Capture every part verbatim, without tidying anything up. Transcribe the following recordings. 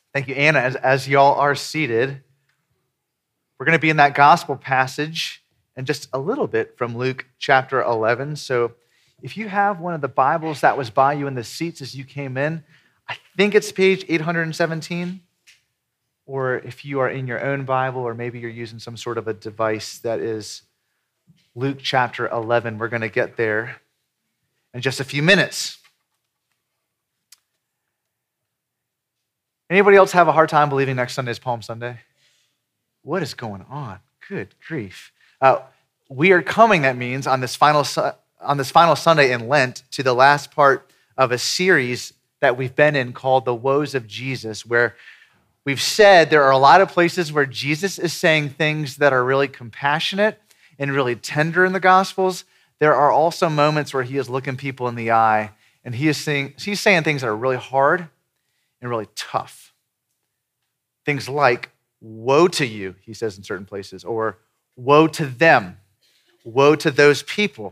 Thank you, Anna. As, as y'all are seated, we're going to be in that gospel passage and just a little bit from Luke chapter eleven. So if you have one of the Bibles that was by you in the seats as you came in, I think it's page eight hundred seventeen. Or if you are in your own Bible, or maybe you're using some sort of a device that is Luke chapter eleven, we're going to get there in just a few minutes. Anybody else have a hard time believing next Sunday is Palm Sunday? What is going on? Good grief. Uh, we are coming, that means, on this final on this final Sunday in Lent to the last part of a series that we've been in called The Woes of Jesus, where we've said there are a lot of places where Jesus is saying things that are really compassionate and really tender in the Gospels. There are also moments where he is looking people in the eye and he is saying, he's saying things that are really hard and really tough. Things like, woe to you, he says in certain places, or woe to them, woe to those people.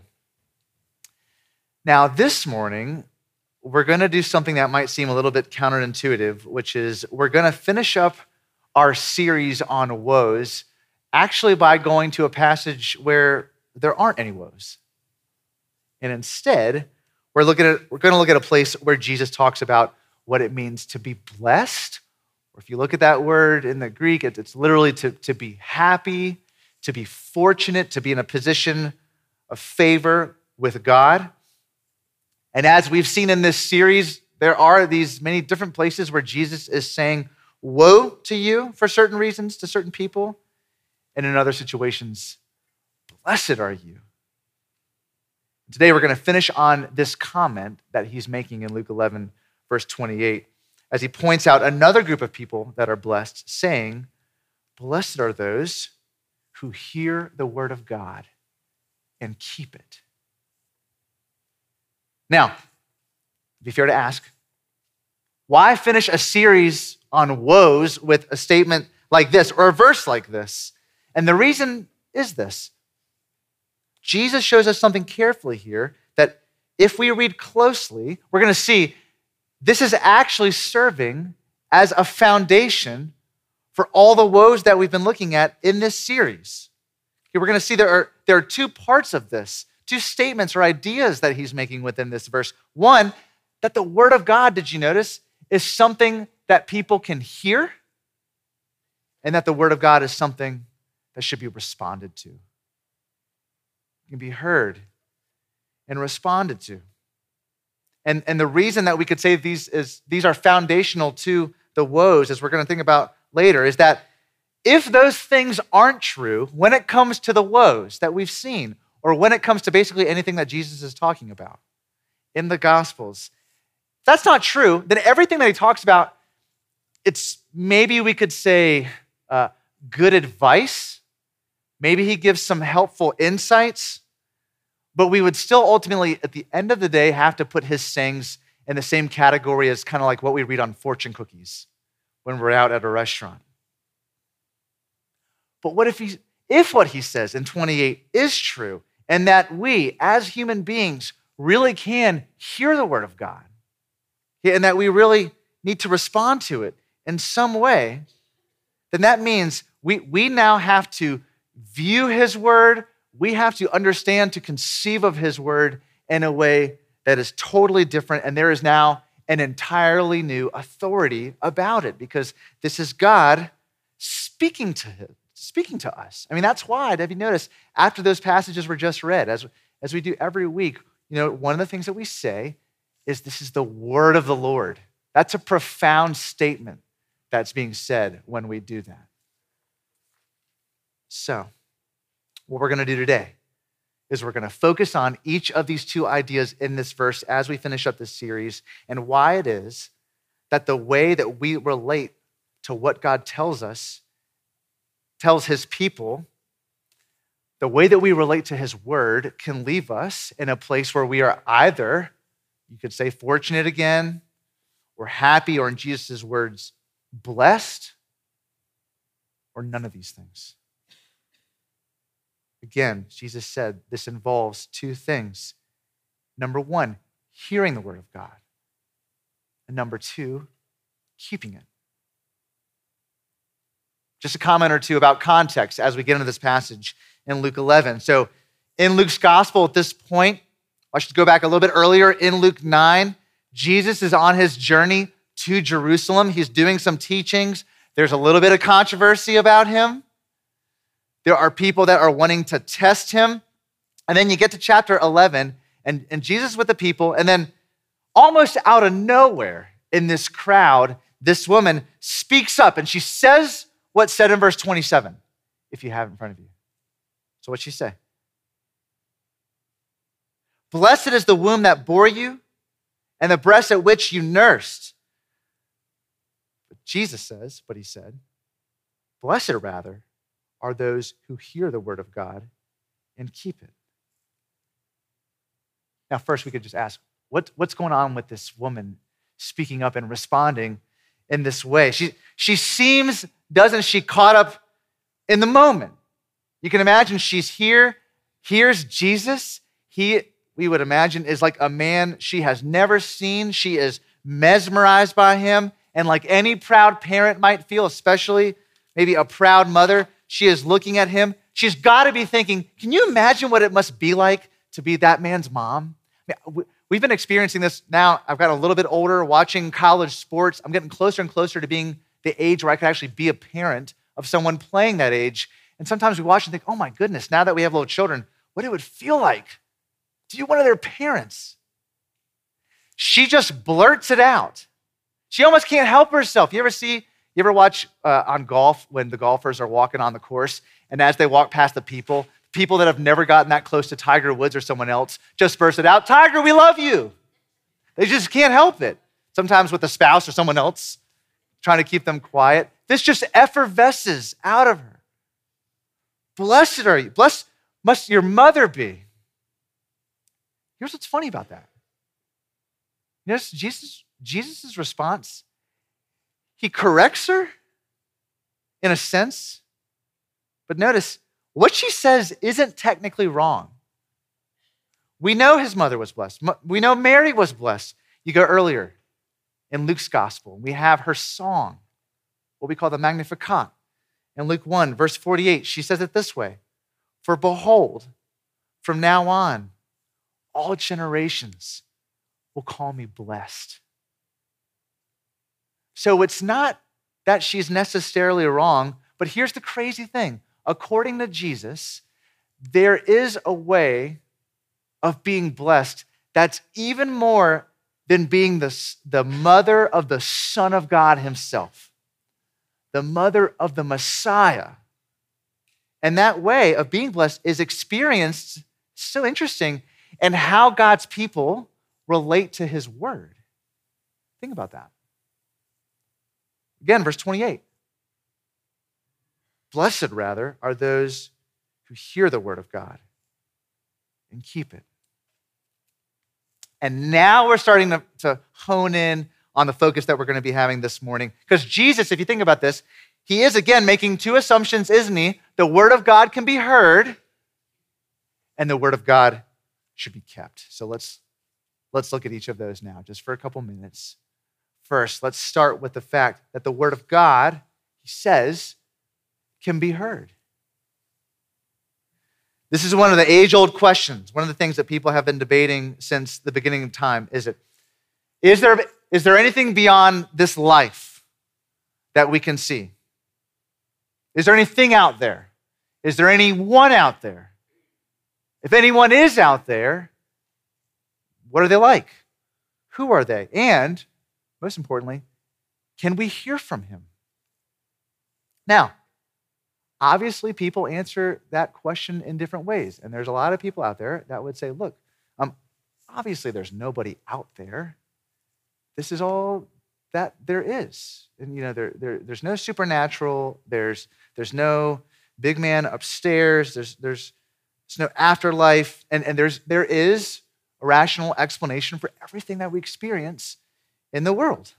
Now, this morning, we're going to do something that might seem a little bit counterintuitive, which is we're going to finish up our series on woes actually by going to a passage where there aren't any woes. And instead, we're looking at we're going to look at a place where Jesus talks about what it means to be blessed. Or if you look at that word in the Greek, it's literally to, to be happy, to be fortunate, to be in a position of favor with God. And as we've seen in this series, there are these many different places where Jesus is saying, woe to you for certain reasons, to certain people. And in other situations, blessed are you. Today, we're going to finish on this comment that he's making in Luke eleven, verse twenty-eight, as he points out another group of people that are blessed, saying, blessed are those who hear the word of God and keep it. Now, it'd be fair to ask, why finish a series on woes with a statement like this or a verse like this? And the reason is this. Jesus shows us something carefully here that if we read closely, we're going to see this is actually serving as a foundation for all the woes that we've been looking at in this series. Okay, we're going to see there are, there are two parts of this, two statements or ideas that he's making within this verse. One, that the word of God, did you notice, is something that people can hear, and that the word of God is something that should be responded to. It can be heard and responded to. And, and the reason that we could say these is these are foundational to the woes, as we're going to think about later, is that if those things aren't true when it comes to the woes that we've seen, or when it comes to basically anything that Jesus is talking about in the Gospels, if that's not true, then everything that he talks about, it's maybe we could say uh, good advice. Maybe he gives some helpful insights, but we would still ultimately, at the end of the day, have to put his sayings in the same category as kind of like what we read on fortune cookies when we're out at a restaurant. But what if he, if what he says in twenty-eight is true, and that we, as human beings, really can hear the word of God, and that we really need to respond to it in some way, then that means we, we now have to view his word, we have to understand, to conceive of his word in a way that is totally different, and there is now an entirely new authority about it, because this is God speaking to him, speaking to us. I mean, that's why, have you noticed, after those passages were just read, as, as we do every week, you know, one of the things that we say is this is the word of the Lord. That's a profound statement that's being said when we do that. So, what we're going to do today is we're going to focus on each of these two ideas in this verse as we finish up this series, and why it is that the way that we relate to what God tells us, tells his people, the way that we relate to his word can leave us in a place where we are either, you could say, fortunate again, or happy, or in Jesus' words, blessed, or none of these things. Again, Jesus said this involves two things. Number one, hearing the word of God. And number two, keeping it. Just a comment or two about context as we get into this passage in Luke eleven. So in Luke's gospel at this point, I should go back a little bit earlier in Luke nine, Jesus is on his journey to Jerusalem. He's doing some teachings. There's a little bit of controversy about him. There are people that are wanting to test him. And then you get to chapter eleven, and, and Jesus with the people, and then almost out of nowhere in this crowd, this woman speaks up, and she says what's said in verse twenty-seven, if you have it in front of you. So what'd she say? Blessed is the womb that bore you, and the breast at which you nursed. But Jesus says, what he said, blessed rather are those who hear the word of God and keep it. Now, first we could just ask, what, what's going on with this woman speaking up and responding in this way? She, she seems, doesn't she, caught up in the moment. You can imagine she's here, here's Jesus. He, we would imagine, is like a man she has never seen. She is mesmerized by him. And like any proud parent might feel, especially maybe a proud mother, she is looking at him. She's got to be thinking, can you imagine what it must be like to be that man's mom? I mean, we've been experiencing this now. I've got a little bit older, watching college sports. I'm getting closer and closer to being the age where I could actually be a parent of someone playing that age. And sometimes we watch and think, oh my goodness, now that we have little children, what it would feel like to be one of their parents. She just blurts it out. She almost can't help herself. You ever see, you ever watch uh, on golf when the golfers are walking on the course, and as they walk past the people, people that have never gotten that close to Tiger Woods or someone else just burst it out, Tiger, we love you. They just can't help it. Sometimes with a spouse or someone else trying to keep them quiet. This just effervesces out of her. Blessed are you. Blessed must your mother be. Here's what's funny about that. Notice Jesus, Jesus' response. He corrects her in a sense, but notice what she says isn't technically wrong. We know his mother was blessed. We know Mary was blessed. You go earlier in Luke's gospel. We have her song, what we call the Magnificat. In Luke one, verse forty-eight, she says it this way, for behold, from now on, all generations will call me blessed. So it's not that she's necessarily wrong, but here's the crazy thing. According to Jesus, there is a way of being blessed that's even more than being the, the mother of the Son of God himself, the mother of the Messiah. And that way of being blessed is experienced, so interesting, in how God's people relate to his word. Think about that. Again, verse twenty-eight. Blessed, rather, are those who hear the word of God and keep it. And now we're starting to, to hone in on the focus that we're going to be having this morning. Because Jesus, if you think about this, he is, again, making two assumptions, isn't he? The word of God can be heard, and the word of God should be kept. So let's, let's look at each of those now, just for a couple minutes. First, let's start with the fact that the word of God, he says, can be heard. This is one of the age-old questions, one of the things that people have been debating since the beginning of time. Is it, is there, is there anything beyond this life that we can see? Is there anything out there? Is there anyone out there? If anyone is out there, what are they like? Who are they? And most importantly, can we hear from him? Now, obviously, people answer that question in different ways. And there's a lot of people out there that would say, look, um, obviously there's nobody out there. This is all that there is. And you know, there, there, there's no supernatural, there's, there's no big man upstairs, there's, there's, there's no afterlife, and, and there's, there is a rational explanation for everything that we experience in the world.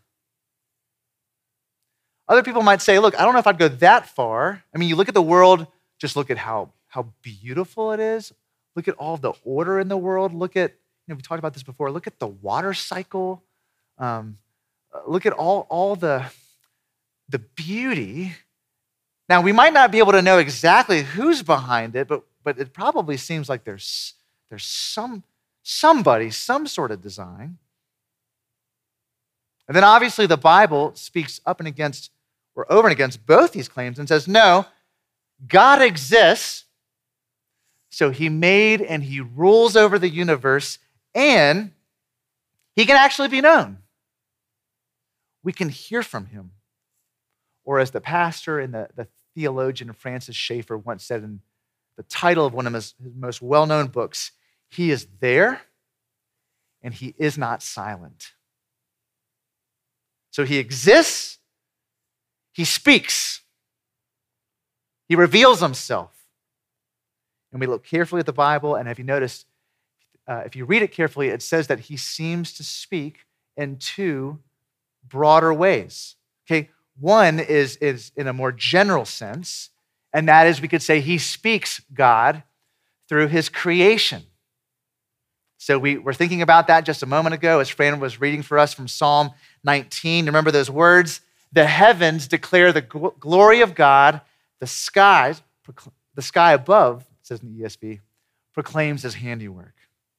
Other people might say, look, I don't know if I'd go that far. I mean, you look at the world, just look at how, how beautiful it is. Look at all the order in the world. Look at, you know, we talked about this before. Look at the water cycle. Um, look at all, all the, the beauty. Now, we might not be able to know exactly who's behind it, but, but it probably seems like there's, there's some, somebody, some sort of design. And then obviously the Bible speaks up and against, or over and against both these claims and says, no, God exists, so he made and he rules over the universe, and he can actually be known. We can hear from him. Or as the pastor and the, the theologian Francis Schaeffer once said in the title of one of his, his most well-known books, he is there and he is not silent. So he exists, he speaks, he reveals himself. And we look carefully at the Bible, and have you noticed, uh, if you read it carefully, it says that he seems to speak in two broader ways. Okay, one is, is in a more general sense, and that is we could say he speaks God through his creation. So we were thinking about that just a moment ago as Fran was reading for us from Psalm nineteen. Remember those words? The heavens declare the gl- glory of God, the skies, the sky above, it says in the E S V, proclaims his handiwork.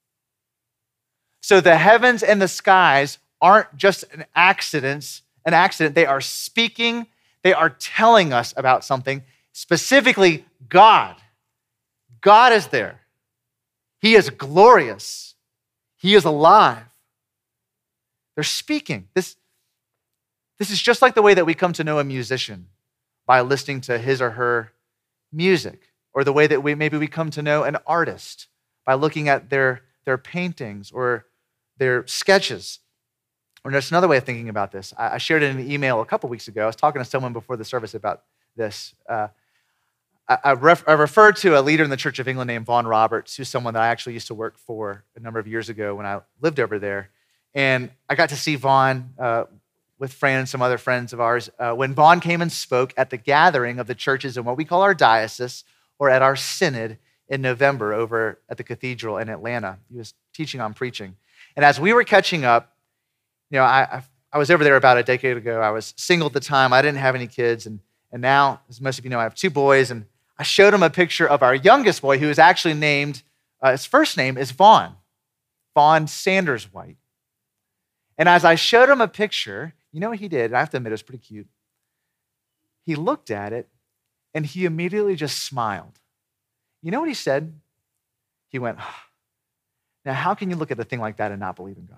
So the heavens and the skies aren't just an accident, an accident. They are speaking, they are telling us about something, specifically God. God is there. He is glorious. He is alive. They're speaking. This, this is just like the way that we come to know a musician by listening to his or her music, or the way that we maybe we come to know an artist by looking at their, their paintings or their sketches. Or there's another way of thinking about this. I shared it in an email a couple weeks ago. I was talking to someone before the service about this. Uh, I, I, ref, I referred to a leader in the Church of England named Vaughn Roberts, who's someone that I actually used to work for a number of years ago when I lived over there. And I got to see Vaughn uh, with Fran and some other friends of ours uh, when Vaughn came and spoke at the gathering of the churches in what we call our diocese, or at our synod in November over at the cathedral in Atlanta. He was teaching on preaching. And as we were catching up, you know, I, I, I was over there about a decade ago. I was single at the time. I didn't have any kids. And, and now, as most of you know, I have two boys. And I showed him a picture of our youngest boy, who is actually named, uh, his first name is Vaughn, Vaughn Sanders White. And as I showed him a picture, you know what he did? I have to admit, it was pretty cute. He looked at it, and he immediately just smiled. You know what he said? He went, oh, now how can you look at a thing like that and not believe in God?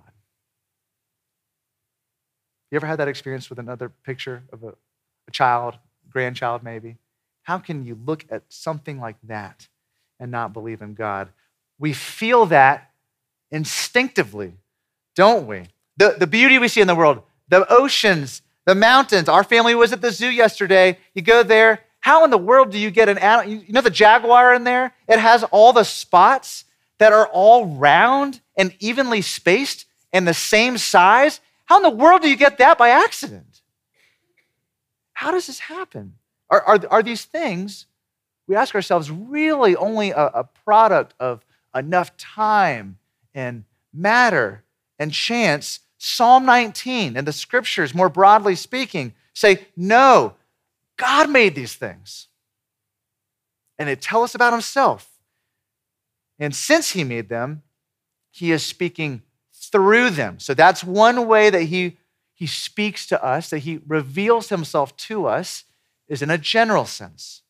You ever had that experience with another picture of a, a child, grandchild maybe? How can you look at something like that and not believe in God? We feel that instinctively, don't we? The, the beauty we see in the world, the oceans, the mountains. Our family was at the zoo yesterday. You go there. How in the world do you get an animal? You know the jaguar in there? It has all the spots that are all round and evenly spaced and the same size. How in the world do you get that by accident? How does this happen? Are, are, are these things, we ask ourselves, really only a, a product of enough time and matter and chance? Psalm nineteen and the scriptures, more broadly speaking, say, no, God made these things. And they tell us about himself. And since he made them, he is speaking through them. So that's one way that he, he speaks to us, that he reveals himself to us, is in a general sense.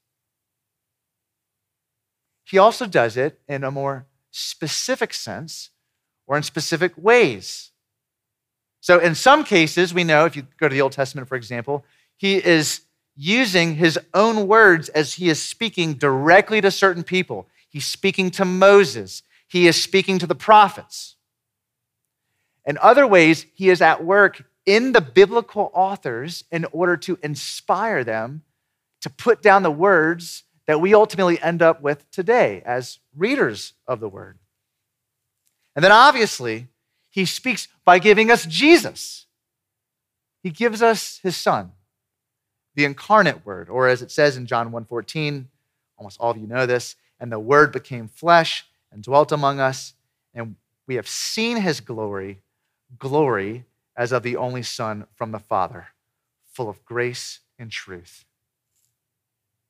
He also does it in a more specific sense or in specific ways. So in some cases, we know, if you go to the Old Testament, for example, he is using his own words as he is speaking directly to certain people. He's speaking to Moses. He is speaking to the prophets. In other ways, he is at work in the biblical authors in order to inspire them to put down the words that we ultimately end up with today as readers of the word. And then obviously, he speaks by giving us Jesus. He gives us his son, the incarnate word, or as it says in John one fourteen, almost all of you know this, and the word became flesh and dwelt among us, and we have seen his glory, glory as of the only Son from the Father, full of grace and truth.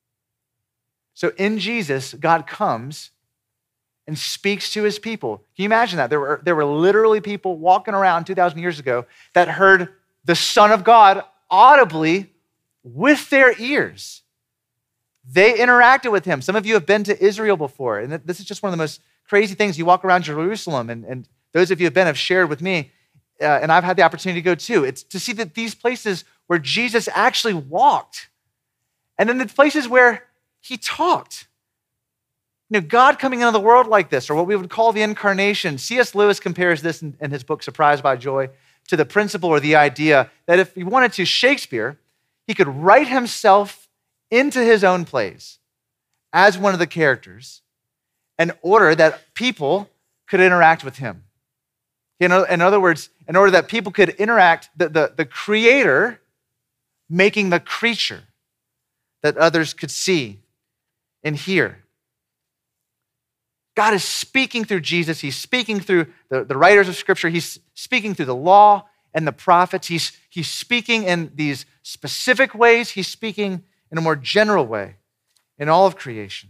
So in Jesus, God comes and speaks to his people. Can you imagine that? There were, there were literally people walking around two thousand years ago that heard the Son of God audibly with their ears. They interacted with him. Some of you have been to Israel before, and this is just one of the most crazy things. You walk around Jerusalem, and, and those of you who have been have shared with me, uh, and I've had the opportunity to go too. It's to see that these places where Jesus actually walked, and then the places where he talked. You know, God coming into the world like this, or what we would call the incarnation. C S Lewis compares this in, in his book, Surprised by Joy, to the principle or the idea that if he wanted to, Shakespeare, he could write himself into his own plays as one of the characters in order that people could interact with him. In, in other words, in order that people could interact, the, the, the creator making the creature that others could see and hear. God is speaking through Jesus. He's speaking through the, the writers of Scripture. He's speaking through the law and the prophets. He's, he's speaking in these specific ways. He's speaking in a more general way in all of creation.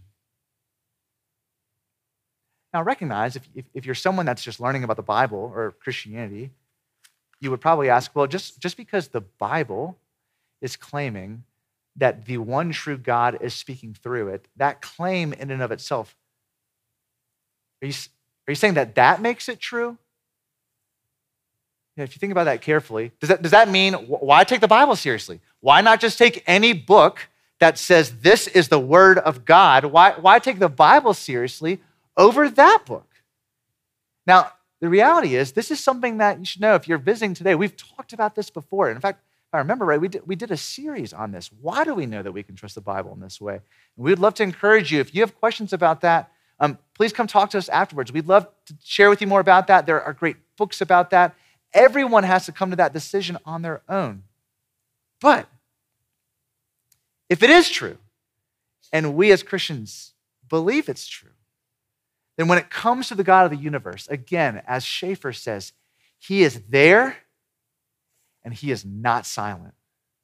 Now recognize, if, if, if you're someone that's just learning about the Bible or Christianity, you would probably ask, well, just, just because the Bible is claiming that the one true God is speaking through it, that claim in and of itself, Are you, are you saying that that makes it true? Yeah, if you think about that carefully, does that, does that mean, why take the Bible seriously? Why not just take any book that says this is the word of God? Why, why take the Bible seriously over that book? Now, the reality is, this is something that you should know if you're visiting today. We've talked about this before. In fact, if I remember right, we did, we did a series on this. Why do we know that we can trust the Bible in this way? And we'd love to encourage you, if you have questions about that, Um, please come talk to us afterwards. We'd love to share with you more about that. There are great books about that. Everyone has to come to that decision on their own. But if it is true, and we as Christians believe it's true, then when it comes to the God of the universe, again, as Schaeffer says, he is there and he is not silent.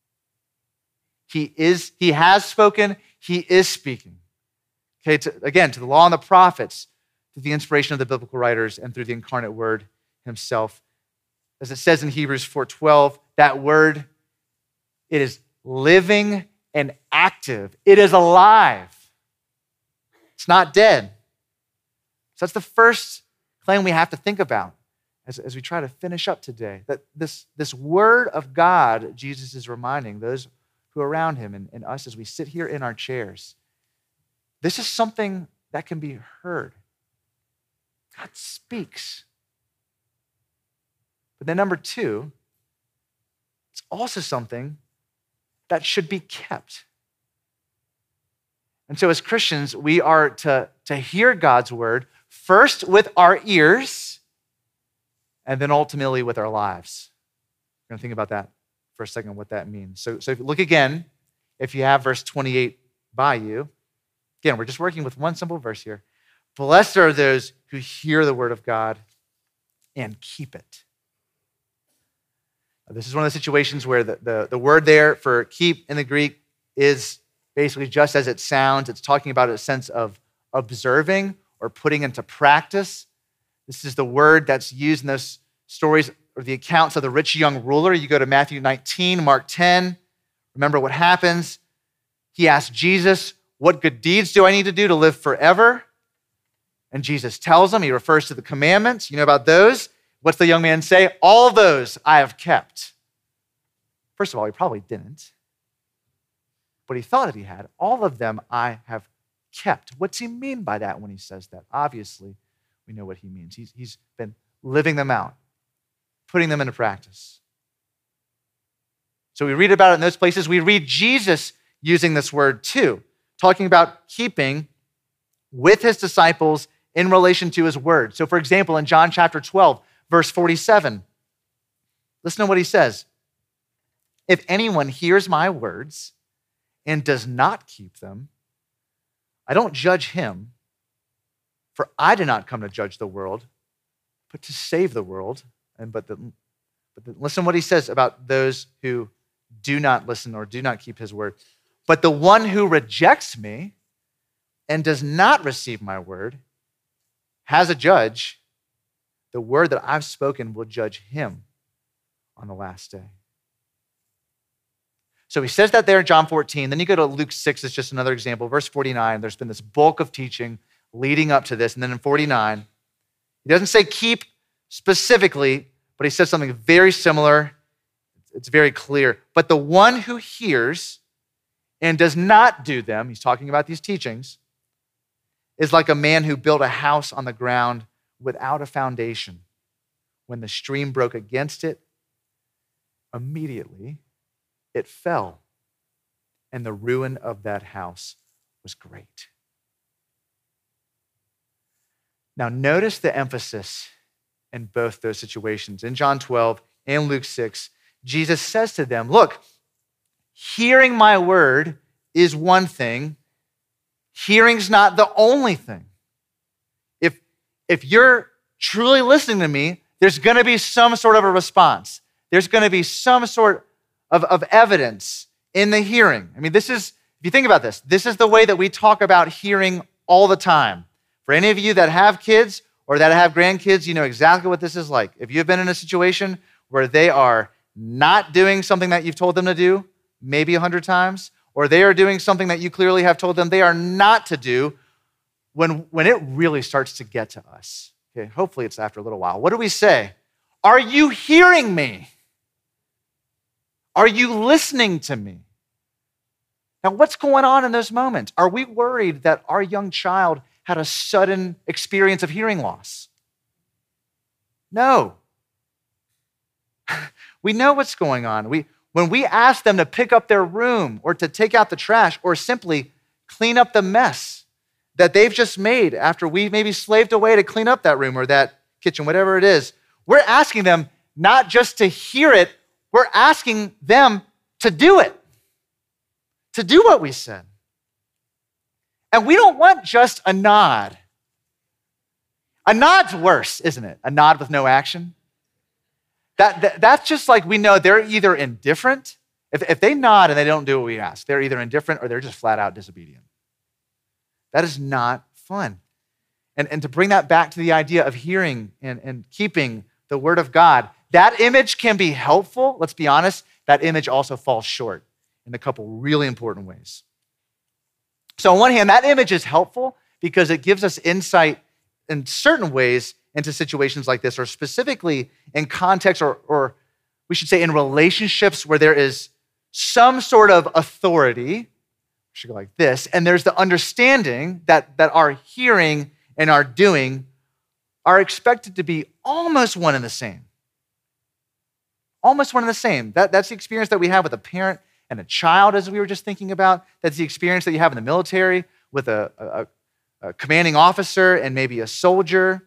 He is, he has spoken, he is speaking. Okay, to, again, to the law and the prophets, through the inspiration of the biblical writers and through the incarnate word himself. As it says in Hebrews four twelve, that word, it is living and active. It is alive. It's not dead. So that's the first claim we have to think about as, as we try to finish up today. That this, this word of God, Jesus is reminding those who are around him and, and us as we sit here in our chairs, this is something that can be heard. God speaks. But then number two, it's also something that should be kept. And so as Christians, we are to, to hear God's word first with our ears and then ultimately with our lives. We're going to think about that for a second, what that means. So, so if you look again, if you have verse twenty-eight by you, again, we're just working with one simple verse here. Blessed are those who hear the word of God and keep it. Now, this is one of the situations where the, the, the word there for keep in the Greek is basically just as it sounds. It's talking about a sense of observing or putting into practice. This is the word that's used in those stories or the accounts of the rich young ruler. You go to Matthew nineteen, Mark ten. Remember what happens. He asked Jesus, what good deeds do I need to do to live forever? And Jesus tells him, he refers to the commandments. You know about those. What's the young man say? All those I have kept. First of all, he probably didn't. But he thought that he had. All of them I have kept. What's he mean by that when he says that? Obviously, we know what he means. He's, he's been living them out, putting them into practice. So we read about it in those places. We read Jesus using this word too, talking about keeping with his disciples in relation to his word. So for example, in John chapter twelve, verse forty-seven, listen to what he says. If anyone hears my words and does not keep them, I don't judge him, for I did not come to judge the world, but to save the world. And but, the, but the, listen to what he says about those who do not listen or do not keep his word. But the one who rejects me and does not receive my word has a judge. The word that I've spoken will judge him on the last day. So he says that there in John fourteen. Then you go to Luke six, it's just another example. Verse forty-nine, there's been this bulk of teaching leading up to this. And then in forty-nine, he doesn't say keep specifically, but he says something very similar. It's very clear. But the one who hears and does not do them, he's talking about these teachings, is like a man who built a house on the ground without a foundation. When the stream broke against it, immediately it fell, and the ruin of that house was great. Now, notice the emphasis in both those situations. In John twelve and Luke six, Jesus says to them, look, hearing my word is one thing. Hearing's not the only thing. If, if you're truly listening to me, there's going to be some sort of a response. There's going to be some sort of, of evidence in the hearing. I mean, this is, if you think about this, this is the way that we talk about hearing all the time. For any of you that have kids or that have grandkids, you know exactly what this is like. If you've been in a situation where they are not doing something that you've told them to do, maybe a hundred times, or they are doing something that you clearly have told them they are not to do, when, when it really starts to get to us, okay, hopefully it's after a little while, what do we say? Are you hearing me? Are you listening to me? Now, what's going on in those moments? Are we worried that our young child had a sudden experience of hearing loss? No. We know what's going on. We, when we ask them to pick up their room or to take out the trash or simply clean up the mess that they've just made after we maybe slaved away to clean up that room or that kitchen, whatever it is, we're asking them not just to hear it, we're asking them to do it, to do what we said. And we don't want just a nod. A nod's worse, isn't it? A nod with no action. That, that That's just like we know they're either indifferent. If, if they nod and they don't do what we ask, they're either indifferent or they're just flat out disobedient. That is not fun. And, and to bring that back to the idea of hearing and, and keeping the word of God, that image can be helpful. Let's be honest, that image also falls short in a couple really important ways. So on one hand, that image is helpful because it gives us insight in certain ways into situations like this, or specifically in context, or, or we should say in relationships where there is some sort of authority, I should go like this, and there's the understanding that, that our hearing and our doing are expected to be almost one and the same. Almost one and the same. That, that's the experience that we have with a parent and a child, as we were just thinking about. That's the experience that you have in the military with a, a, a commanding officer and maybe a soldier.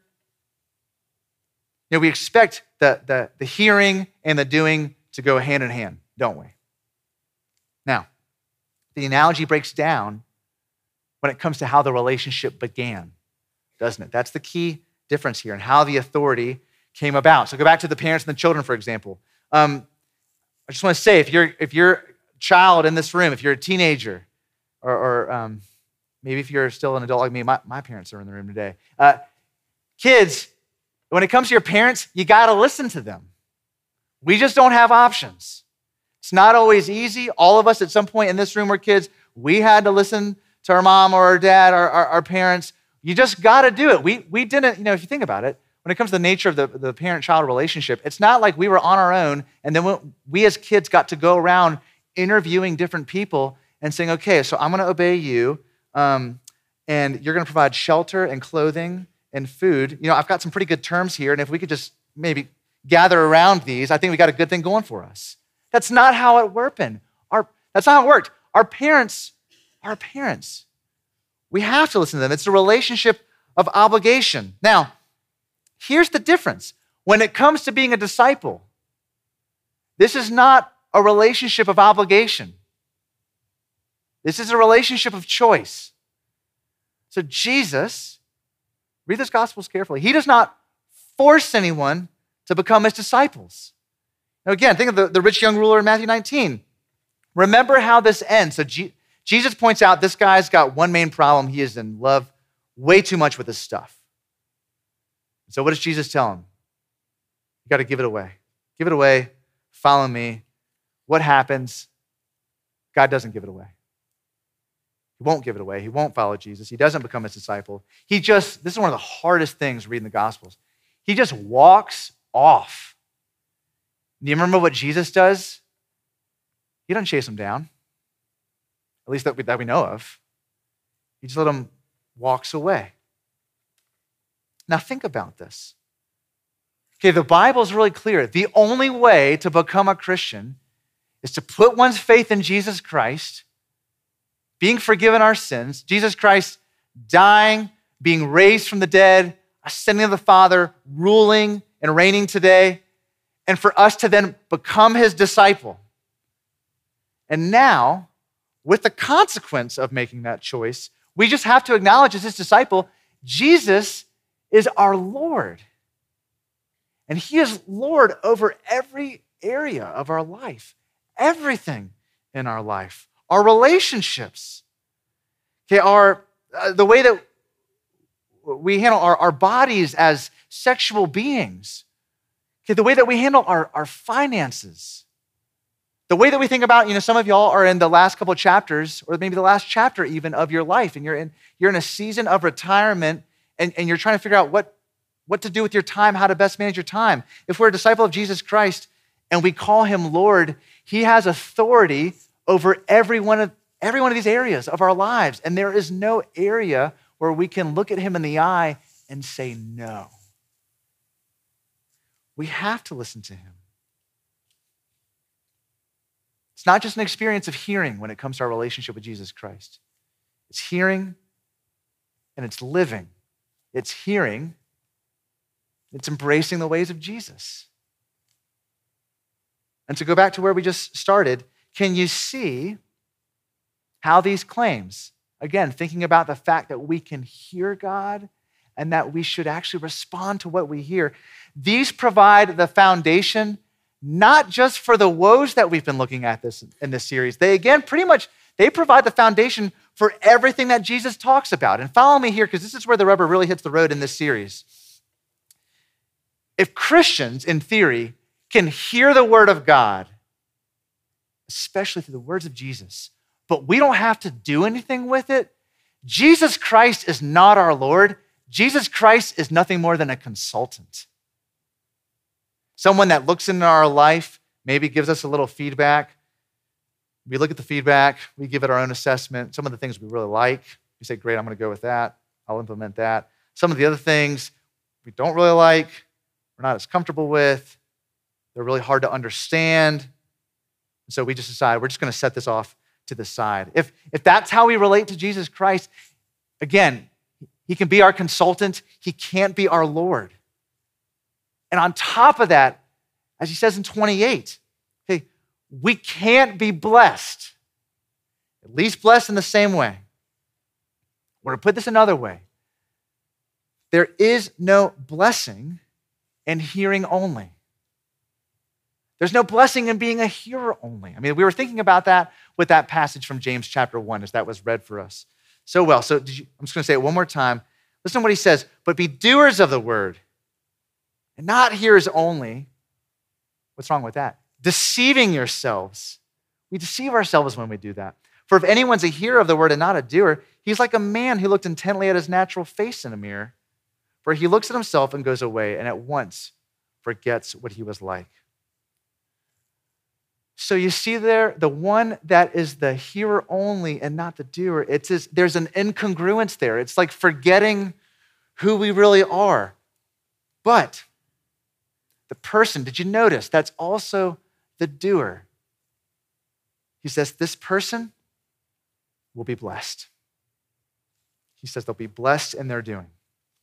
You know, we expect the, the, the hearing and the doing to go hand in hand, don't we? Now, the analogy breaks down when it comes to how the relationship began, doesn't it? That's the key difference here and how the authority came about. So go back to the parents and the children, for example. Um, I just want to say, if you're if you're child in this room, if you're a teenager, or, or um, maybe if you're still an adult like me, my, my parents are in the room today. Uh, kids, when it comes to your parents, you got to listen to them. We just don't have options. It's not always easy. All of us at some point in this room were kids. We had to listen to our mom or our dad, or our, our parents. You just got to do it. We, we didn't, you know, if you think about it, when it comes to the nature of the, the parent-child relationship, it's not like we were on our own and then we, we as kids got to go around interviewing different people and saying, okay, so I'm going to obey you, um, and you're going to provide shelter and clothing and food. You know, I've got some pretty good terms here, and if we could just maybe gather around these, I think we got a good thing going for us. That's not how it worked. Our, that's not how it worked. Our parents are parents. We have to listen to them. It's a relationship of obligation. Now, here's the difference. When it comes to being a disciple, this is not a relationship of obligation. This is a relationship of choice. So Jesus, read this Gospels carefully. He does not force anyone to become his disciples. Now again, think of the, the rich young ruler in Matthew nineteen. Remember how this ends. So G- Jesus points out this guy's got one main problem. He is in love way too much with his stuff. So what does Jesus tell him? You got to give it away. Give it away. Follow me. What happens? God doesn't give it away. He won't give it away. He won't follow Jesus. He doesn't become his disciple. He just, this is one of the hardest things reading the Gospels. He just walks off. Do you remember what Jesus does? He doesn't chase him down, at least that we, that we know of. He just let him walks away. Now think about this. Okay, the Bible is really clear. The only way to become a Christian is to put one's faith in Jesus Christ, being forgiven our sins, Jesus Christ dying, being raised from the dead, ascending to the Father, ruling and reigning today, and for us to then become his disciple. And now, with the consequence of making that choice, we just have to acknowledge as his disciple, Jesus is our Lord. And he is Lord over every area of our life, everything in our life, our relationships, okay, our, uh, the way that we handle our, our bodies as sexual beings, okay, the way that we handle our, our finances, the way that we think about, you know, some of y'all are in the last couple of chapters, or maybe the last chapter even of your life, and you're in, you're in a season of retirement, and, and you're trying to figure out what, what to do with your time, how to best manage your time. If we're a disciple of Jesus Christ and we call him Lord, he has authority over every one of, every one of these areas of our lives, and there is no area where we can look at him in the eye and say no. We have to listen to him. It's not just an experience of hearing when it comes to our relationship with Jesus Christ. It's hearing and it's living. It's hearing, it's embracing the ways of Jesus. And to go back to where we just started, can you see how these claims, again, thinking about the fact that we can hear God and that we should actually respond to what we hear, these provide the foundation not just for the woes that we've been looking at this in this series. They, again, pretty much, they provide the foundation for everything that Jesus talks about. And follow me here, because this is where the rubber really hits the road in this series. If Christians, in theory, can hear the word of God, especially through the words of Jesus, but we don't have to do anything with it, Jesus Christ is not our Lord. Jesus Christ is nothing more than a consultant. Someone that looks into our life, maybe gives us a little feedback. We look at the feedback, we give it our own assessment. Some of the things we really like, we say, great, I'm gonna go with that. I'll implement that. Some of the other things we don't really like, we're not as comfortable with, they're really hard to understand. So we just decide we're just gonna set this off to the side. If, if that's how we relate to Jesus Christ, again, he can be our consultant, he can't be our Lord. And on top of that, as he says in twenty-eight, okay, we can't be blessed, at least blessed in the same way. Or to put this another way, there is no blessing in hearing only. There's no blessing in being a hearer only. I mean, we were thinking about that with that passage from James chapter one as that was read for us so well. So did you, I'm just gonna say it one more time. Listen to what he says, but be doers of the word, and not hearers only. What's wrong with that? Deceiving yourselves. We deceive ourselves when we do that. For if anyone's a hearer of the word and not a doer, he's like a man who looked intently at his natural face in a mirror. For he looks at himself and goes away and at once forgets what he was like. So you see there, the one that is the hearer only and not the doer, it's just, there's an incongruence there. It's like forgetting who we really are. But the person, did you notice, that's also the doer. He says, this person will be blessed. He says they'll be blessed in their doing.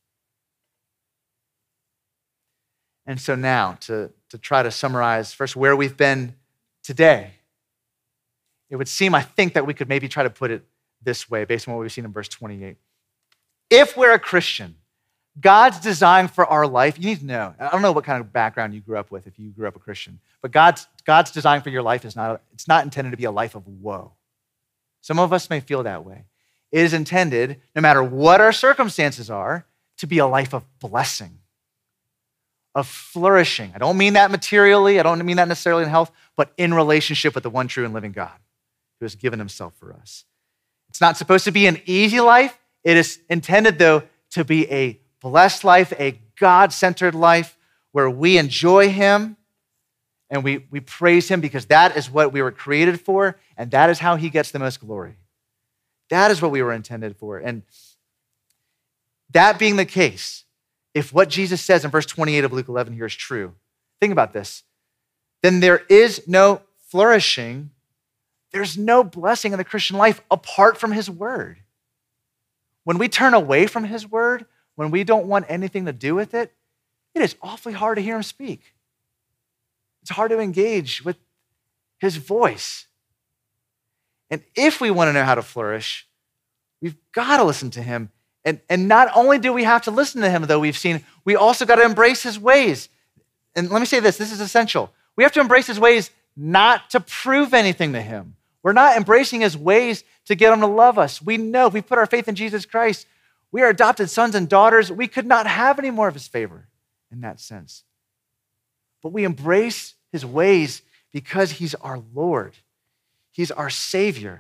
And so now, to, to try to summarize first where we've been today, it would seem, I think, that we could maybe try to put it this way based on what we've seen in verse twenty-eight. If we're a Christian, God's design for our life, you need to know, I don't know what kind of background you grew up with if you grew up a Christian, but God's, God's design for your life is not, it's not intended to be a life of woe. Some of us may feel that way. It is intended, no matter what our circumstances are, to be a life of blessing, of flourishing. I don't mean that materially. I don't mean that necessarily in health, but in relationship with the one true and living God who has given himself for us. It's not supposed to be an easy life. It is intended, though, to be a blessed life, a God-centered life where we enjoy him and we, we praise him because that is what we were created for, and that is how he gets the most glory. That is what we were intended for. And that being the case, if what Jesus says in verse twenty-eight of Luke eleven here is true, think about this, then there is no flourishing, there's no blessing in the Christian life apart from his word. When we turn away from his word, when we don't want anything to do with it, it is awfully hard to hear him speak. It's hard to engage with his voice. And if we want to know how to flourish, we've got to listen to him. And, and not only do we have to listen to him, though, we've seen, we also got to embrace his ways. And let me say this, this is essential. We have to embrace his ways not to prove anything to him. We're not embracing his ways to get him to love us. We know if we put our faith in Jesus Christ, we are adopted sons and daughters. We could not have any more of his favor in that sense. But we embrace his ways because he's our Lord. He's our Savior.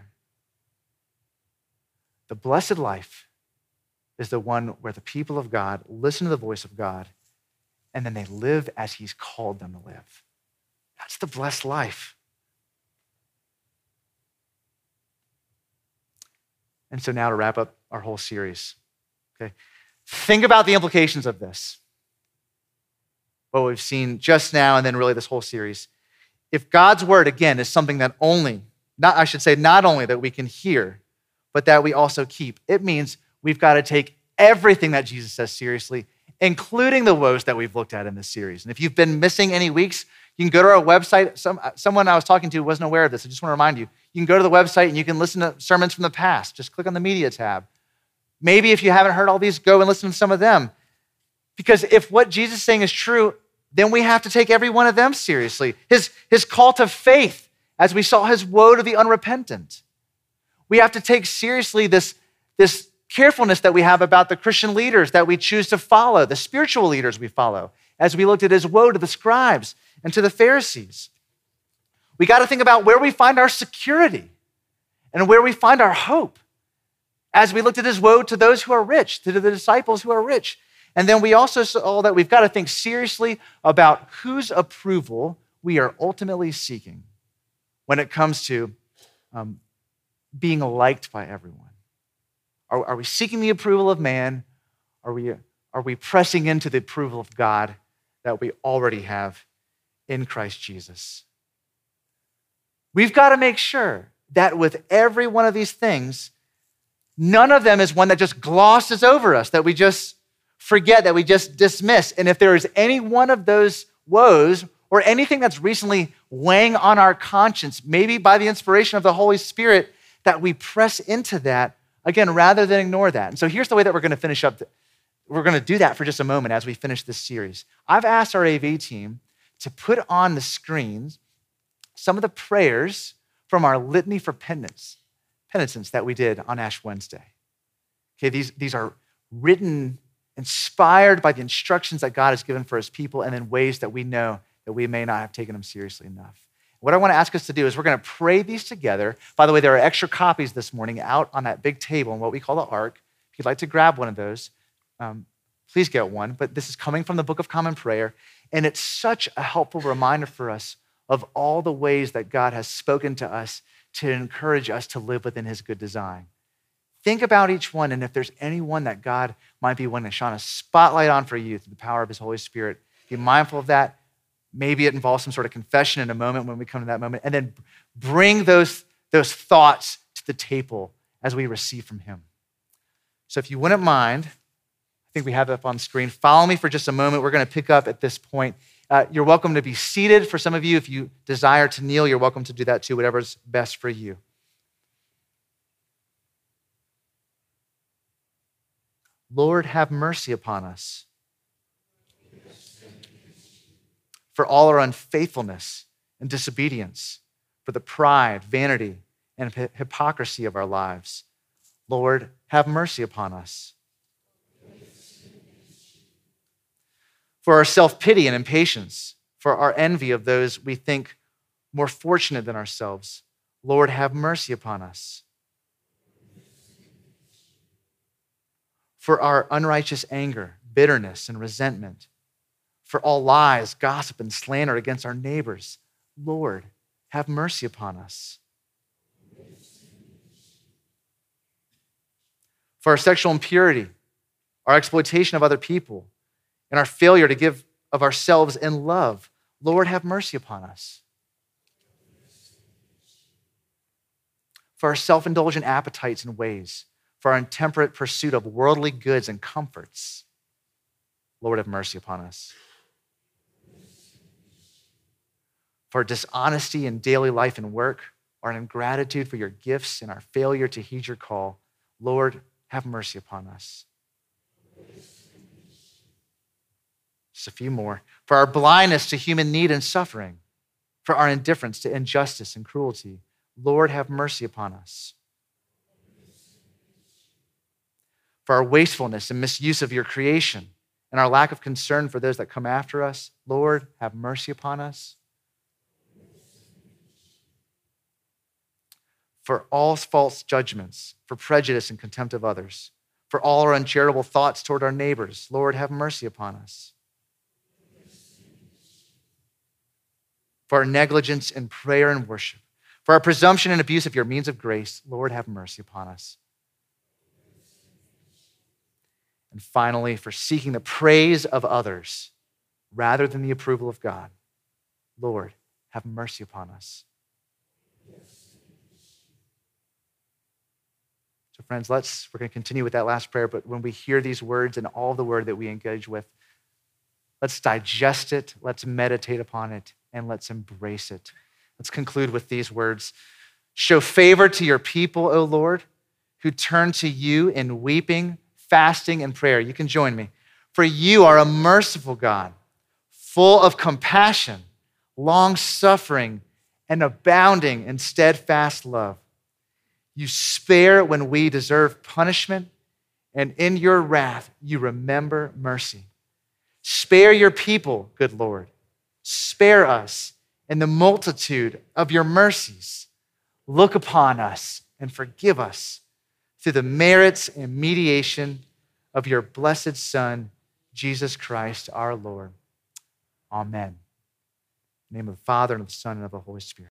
The blessed life is the one where the people of God listen to the voice of God and then they live as he's called them to live. That's the blessed life. And so now to wrap up our whole series, okay? Think about the implications of this. What we've seen just now and then really this whole series. If God's word, again, is something that only, not I should say not only that we can hear, but that we also keep, it means we've got to take everything that Jesus says seriously, including the woes that we've looked at in this series. And if you've been missing any weeks, you can go to our website. Some, someone I was talking to wasn't aware of this. I just want to remind you. You can go to the website and you can listen to sermons from the past. Just click on the media tab. Maybe if you haven't heard all these, go and listen to some of them. Because if what Jesus is saying is true, then we have to take every one of them seriously. His, his call to faith, as we saw his woe to the unrepentant. We have to take seriously this, this carefulness that we have about the Christian leaders that we choose to follow, the spiritual leaders we follow, as we looked at his woe to the scribes and to the Pharisees. We got to think about where we find our security and where we find our hope as we looked at his woe to those who are rich, to the disciples who are rich. And then we also saw that we've got to think seriously about whose approval we are ultimately seeking when it comes to um, being liked by everyone. Are, are we seeking the approval of man? Are we, are we pressing into the approval of God that we already have in Christ Jesus? We've got to make sure that with every one of these things, none of them is one that just glosses over us, that we just forget, that we just dismiss. And if there is any one of those woes or anything that's recently weighing on our conscience, maybe by the inspiration of the Holy Spirit, that we press into that, again, rather than ignore that. And so here's the way that we're going to finish up. The, we're going to do that for just a moment as we finish this series. I've asked our A V team to put on the screens some of the prayers from our litany for penitence, penitence that we did on Ash Wednesday. Okay, these, these are written, inspired by the instructions that God has given for his people and in ways that we know that we may not have taken them seriously enough. What I want to ask us to do is we're going to pray these together. By the way, there are extra copies this morning out on that big table in what we call the Ark. If you'd like to grab one of those, um, please get one. But this is coming from the Book of Common Prayer, and it's such a helpful reminder for us of all the ways that God has spoken to us to encourage us to live within his good design. Think about each one, and if there's any one that God might be wanting to shine a spotlight on for you through the power of his Holy Spirit, be mindful of that. Maybe it involves some sort of confession in a moment when we come to that moment, and then bring those, those thoughts to the table as we receive from him. So if you wouldn't mind, I think we have it up on screen. Follow me for just a moment. We're going to pick up at this point. Uh, you're welcome to be seated. For some of you, if you desire to kneel, you're welcome to do that too, whatever's best for you. Lord, have mercy upon us. For all our unfaithfulness and disobedience, for the pride, vanity, and hy- hypocrisy of our lives. Lord, have mercy upon us. For our self-pity and impatience, for our envy of those we think more fortunate than ourselves, Lord, have mercy upon us. For our unrighteous anger, bitterness, and resentment, for all lies, gossip, and slander against our neighbors, Lord, have mercy upon us. For our sexual impurity, our exploitation of other people, and our failure to give of ourselves in love, Lord, have mercy upon us. For our self-indulgent appetites and ways, for our intemperate pursuit of worldly goods and comforts, Lord, have mercy upon us. For our dishonesty in daily life and work, our ingratitude for your gifts and our failure to heed your call, Lord, have mercy upon us. Just a few more. For our blindness to human need and suffering, for our indifference to injustice and cruelty, Lord, have mercy upon us. For our wastefulness and misuse of your creation and our lack of concern for those that come after us, Lord, have mercy upon us. For all false judgments, for prejudice and contempt of others, for all our uncharitable thoughts toward our neighbors, Lord, have mercy upon us. For our negligence in prayer and worship, for our presumption and abuse of your means of grace, Lord, have mercy upon us. And finally, for seeking the praise of others rather than the approval of God, Lord, have mercy upon us. So friends, let's, we're going to continue with that last prayer, but when we hear these words and all the word that we engage with, let's digest it, let's meditate upon it, and let's embrace it. Let's conclude with these words. Show favor to your people, O Lord, who turn to you in weeping, fasting, and prayer. You can join me. For you are a merciful God, full of compassion, long-suffering, and abounding in steadfast love. You spare when we deserve punishment, and in your wrath you remember mercy. Spare your people, good Lord. Spare us in the multitude of your mercies. Look upon us and forgive us through the merits and mediation of your blessed Son, Jesus Christ, our Lord. Amen. In the name of the Father, and of the Son, and of the Holy Spirit.